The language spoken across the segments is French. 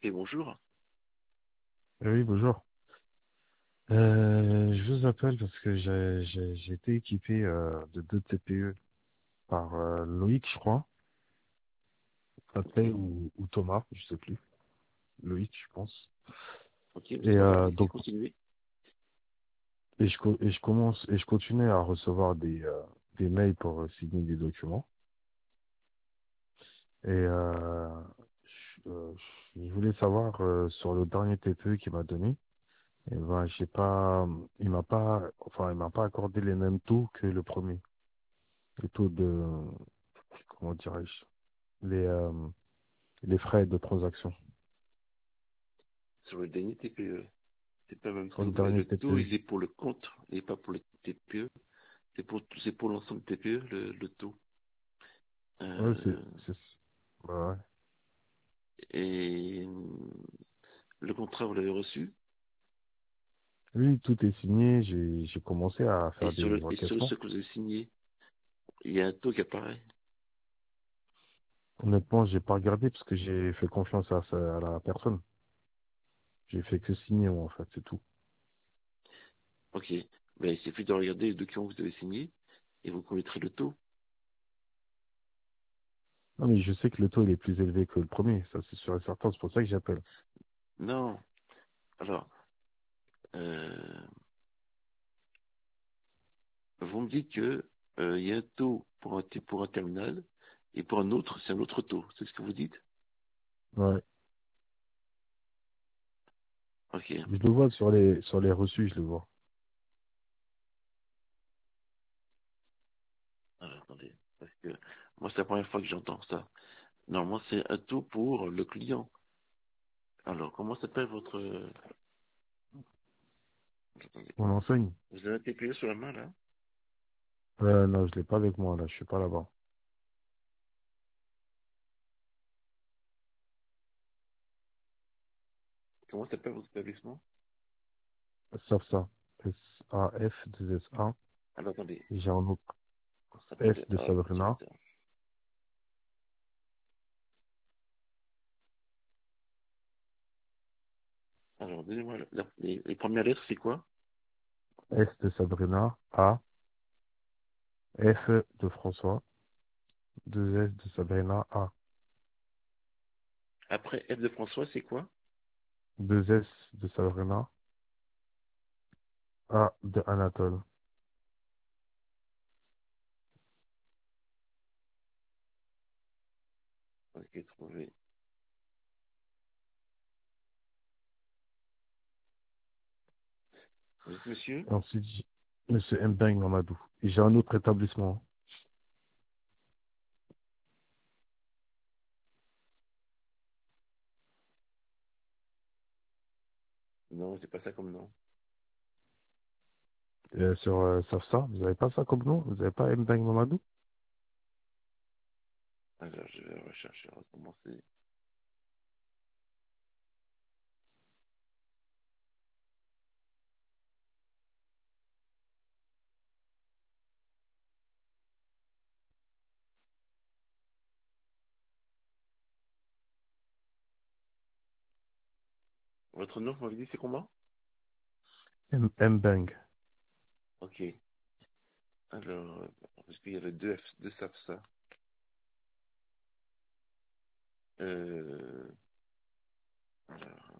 Et bonjour. Oui, bonjour. Je vous appelle parce que j'ai été équipé de deux TPE par Loïc, je crois, Ok, après ou Thomas, je sais plus. Loïc, je pense. ok, Et c'est pas grave, allez-y, donc continuez. je continue à recevoir des mails pour signer des documents. Et je voulais savoir sur le dernier TPE qu'il m'a donné. Et ben j'ai pas, il m'a pas accordé les mêmes taux que le premier. Les taux de, comment dirais-je, les, euh, les frais de transaction. Sur le dernier TPE, c'est pas le même Sur le taux, mais dernier le taux, TPE. il est pour le compte, il n'est pas pour le TPE. C'est pour l'ensemble du TPE, le taux. Ouais, Euh, ouais. et le contrat, vous l'avez reçu. Oui, tout est signé. J'ai commencé à Et faire sur des ce encaissements. que vous avez signé, il y a un taux qui apparaît. Honnêtement, j'ai pas regardé parce que j'ai fait confiance à la personne. J'ai fait que signer, moi, en fait, c'est tout. Ok, mais il suffit de regarder les documents que vous avez signés et vous connaîtrez le taux. Non, mais je sais que le taux, il est plus élevé que le premier. Ça, c'est sûr et certain. C'est pour ça que j'appelle. Non, alors, euh, vous me dites que il y a un taux pour un terminal et pour un autre, c'est un autre taux. C'est ce que vous dites? Ouais. Ok. Je le vois sur les reçus, je le vois. Alors, attendez. Parce que moi, c'est la première fois que j'entends ça. Normalement, c'est un taux pour le client. Alors, comment s'appelle votre... Attendez. On enseigne. Vous avez un TPE sur la main, là? Non, je l'ai pas avec moi, là. Je suis pas là-bas. Comment s'appelle votre établissement? SAFSA. SAF2SA. Alors, attendez. J'ai un autre Ça S s'appelle... de Ah, Sabrina. facilitateur. Alors, donnez-moi les premières lettres, c'est quoi? S de Sabrina. A. F de François. Deux S de Sabrina. A. Après F de François, c'est quoi? Deux S de Sabrina. A de Anatole. Ok, trouvé. Vous êtes monsieur? Ensuite, j'ai Monsieur Mbeng Mamadou. Et j'ai un autre établissement. Non, c'est pas ça comme nom. Sur SAFSA. Vous n'avez pas ça comme nom? Vous n'avez pas Mbeng Mamadou? Alors, je vais rechercher, recommencer. Votre nom, vous m'avez dit, c'est comment? Mbeng. Ok. Alors, parce qu'il y avait deux SAPSA. Euh, alors,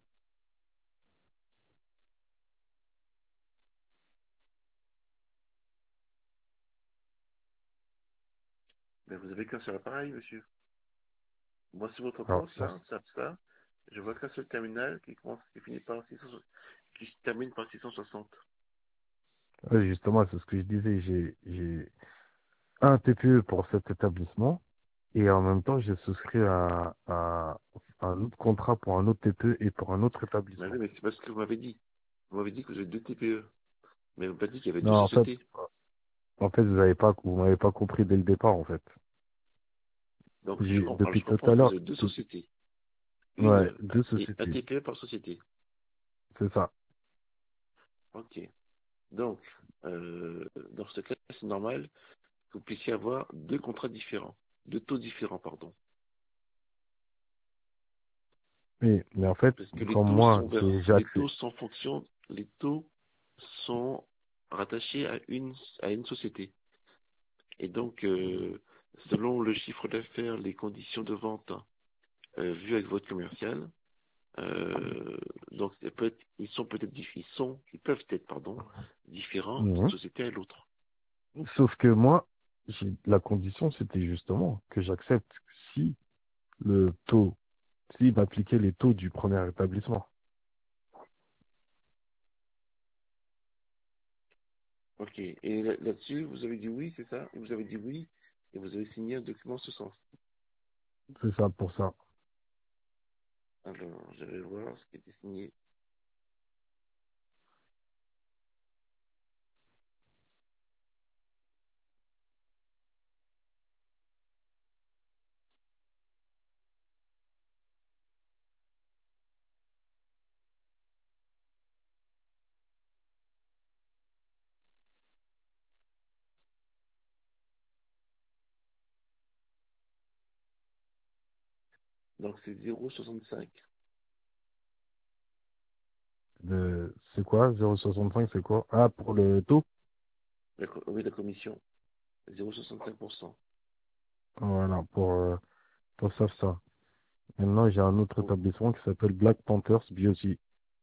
mais vous avez qu'un seul appareil, monsieur. Moi, sur votre Alors, compte, là, SAPSA, je vois qu'un seul terminal qui finit par 660, qui se termine par 660. ouais, justement, c'est ce que je disais. J'ai un TPE pour cet établissement. Et en même temps, j'ai souscrit à un autre contrat pour un autre TPE et pour un autre Mais établissement. oui, mais c'est pas ce que vous m'avez dit. Vous m'avez dit que vous avez deux TPE. Mais vous m'avez pas dit qu'il y avait Non, deux en fait, sociétés. vous m'avez pas compris dès le départ, en fait. Donc, je comprends. Je Depuis tout comprends à que vous l'heure, avez deux sociétés. ouais, Une, deux et un sociétés. TPE par société. C'est ça. Ok. Donc, dans ce cas, c'est normal que vous puissiez avoir deux contrats différents. Deux taux différents, pardon. Mais en fait, Parce que les comme taux moi, sont j'ai les accès. taux sont fonction, les taux sont rattachés à une société. Et donc, selon le chiffre d'affaires, les conditions de vente vues avec votre commercial, donc ils peuvent être, pardon, différents d'une Mhm. société à l'autre. Sauf que moi, la condition, c'était justement que j'accepte si le taux, s'il m'appliquait les taux du premier établissement. Ok. Et là-dessus, vous avez dit oui, c'est ça? Vous avez dit oui, et vous avez signé un document en ce sens. C'est ça pour ça. Alors, je vais voir ce qui a été signé. Donc, c'est 0,65. C'est quoi? 0,65, c'est quoi? Ah, pour le taux? Oui, la commission, 0,65%. Voilà, pour ça. Maintenant, j'ai un autre Donc, établissement qui s'appelle Black Panthers Beauty.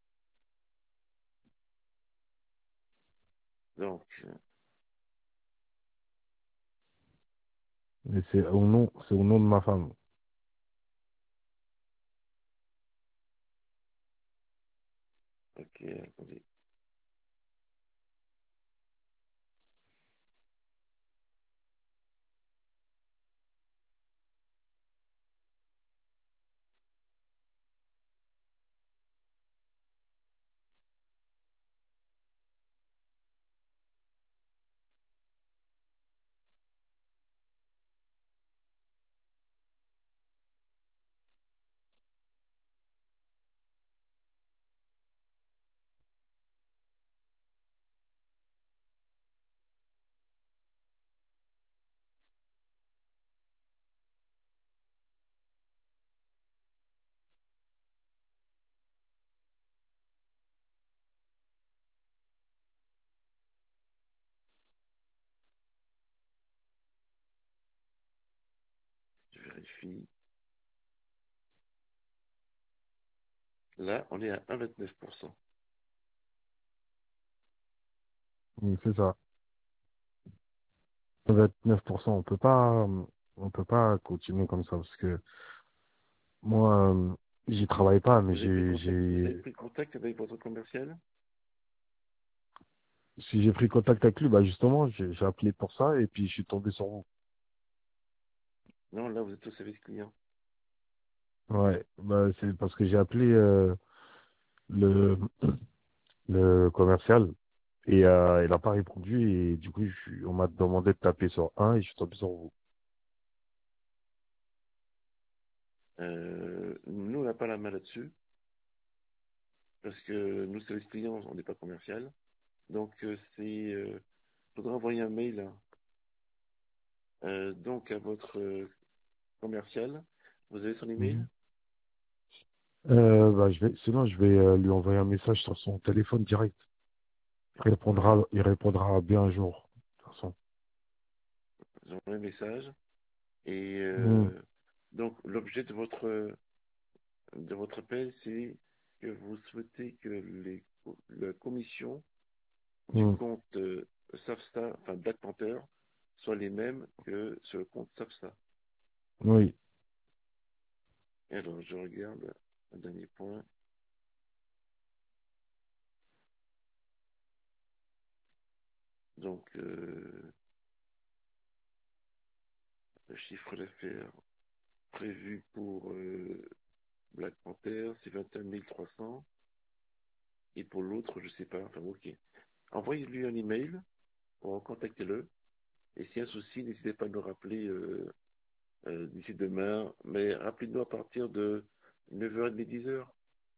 donc, Et c'est au nom de ma femme. ok, attendez. Je vérifie. Là, on est à 1,29%. C'est ça. 29%. On peut pas continuer comme ça parce que moi, j'y travaille pas, mais Vous avez pris contact avec votre commercial? si j'ai pris contact avec lui, bah justement, j'ai appelé pour ça et puis je suis tombé sur vous. Non, là, vous êtes au service client. Ouais, bah c'est parce que j'ai appelé le, le commercial et il n'a pas répondu et du coup, on m'a demandé de taper sur un et je suis tombé sur vous. Nous, on n'a pas la main là-dessus, parce que nous, service client, on n'est pas commercial. Donc, faudra envoyer un mail donc à votre commercial. Vous avez son email? Mhm. Bah, sinon, je vais lui envoyer un message sur son téléphone direct. Il répondra bien un jour. De toute façon. Vous envoyez un message. Et Mhm. donc, l'objet de votre appel, c'est que vous souhaitez que la commission du Mhm. compte SAFSA, enfin Black Panther, soient les mêmes que sur le compte SAFSA. Oui. Et alors, je regarde un dernier point. Donc, le chiffre d'affaires prévu pour Black Panther, c'est 21 300. Et pour l'autre, je sais pas. Enfin, ok. Envoyez-lui un email ou contactez-le. Et s'il y a un souci, n'hésitez pas à nous rappeler d'ici demain. Mais rappelez-nous à partir de 9h30, 10h.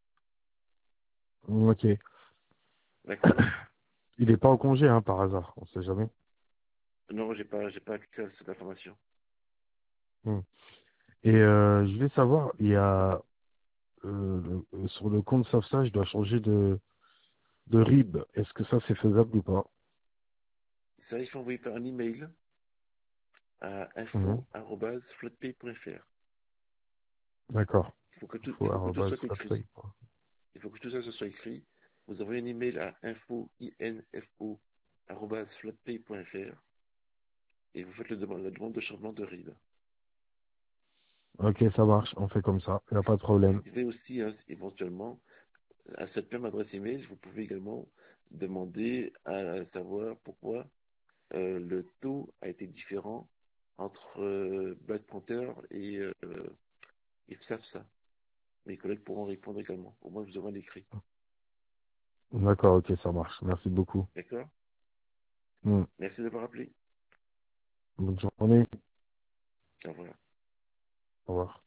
Ok. D'accord? Il n'est pas en congé, hein, par hasard. On sait jamais. Non, j'ai pas accès à cette information. Mhm. Et je voulais savoir, sur le compte SAFSA, je dois changer de RIB. Est-ce que ça, c'est faisable ou pas? Ça, il faut envoyer par un email à Mhm. info@floodpay.fr. D'accord. Il faut que tout Info soit écrit. @flatpay. Il faut que tout ça soit écrit. Vous envoyez un email à info@floodpay.fr et vous faites la demande de changement de RIB. Ok, ça marche. On fait comme ça. Il n'y a pas de problème. Vous pouvez aussi, hein, éventuellement, à cette même adresse email, vous pouvez également demander à savoir pourquoi le taux a été différent entre Black Panther et FSAFSA. Mes collègues pourront répondre également. Au moins, vous aurez un écrit. D'accord, ok, ça marche. Merci beaucoup. D'accord? Mm. Merci d'avoir appelé. Bonne journée. Au revoir. Au revoir.